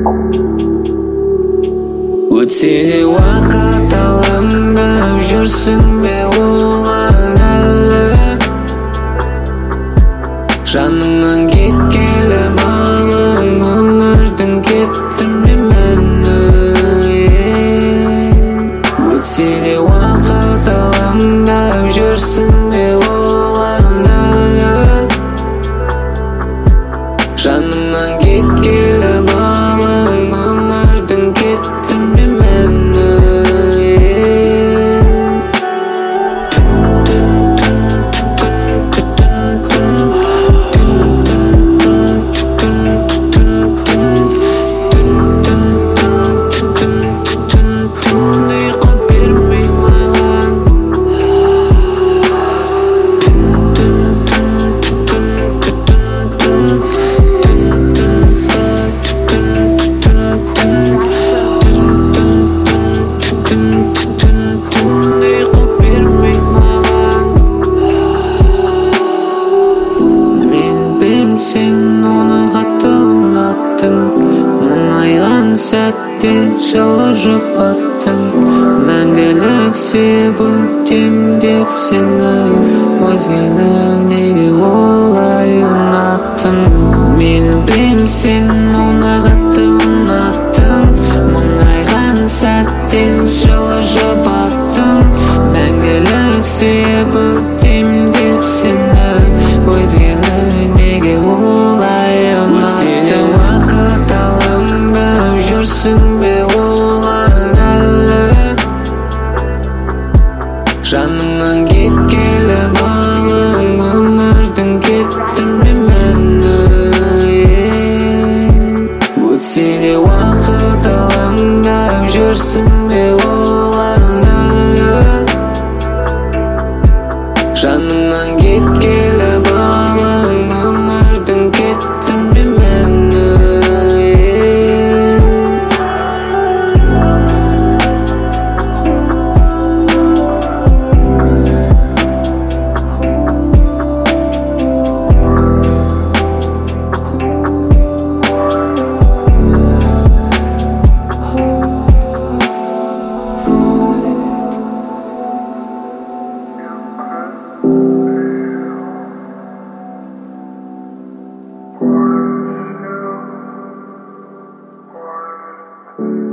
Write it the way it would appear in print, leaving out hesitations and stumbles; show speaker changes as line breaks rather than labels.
Өтсе де уақыт алаңдап жүрсің бе оған әлі? Жаныңнан кеткелі балың өмірдің кетті ме мәні? Өтсе де уақыт алаңдап жүрсің бе оған әлі? Жаныңнан кеткелі балың өмірдің кетті ме мәні? Сен оны қатты ұнаттың, мұңайған сәтте жылы жұбаттың. Мәңгілік сүйіп өтем сені, өзгенің неге олай ұнаттың? Мен білем сен оны қатты ұнаттың, мұңайған сәтте жылы жұбаттың. Мәңгілік сүйіп өтем сені, өзгенің неге олай ұнаттың? Өтсе де уақыт алаңдап жүрсің бе оған әлі? Жаныңнан кеткелі балың өмірдің кетті ме мәні? Өтсе де уақыт алаңдап жүрсің бе оған әлі? Жаныңнан кеткелі балың өмірдің кетті ме мәні?
Thank you.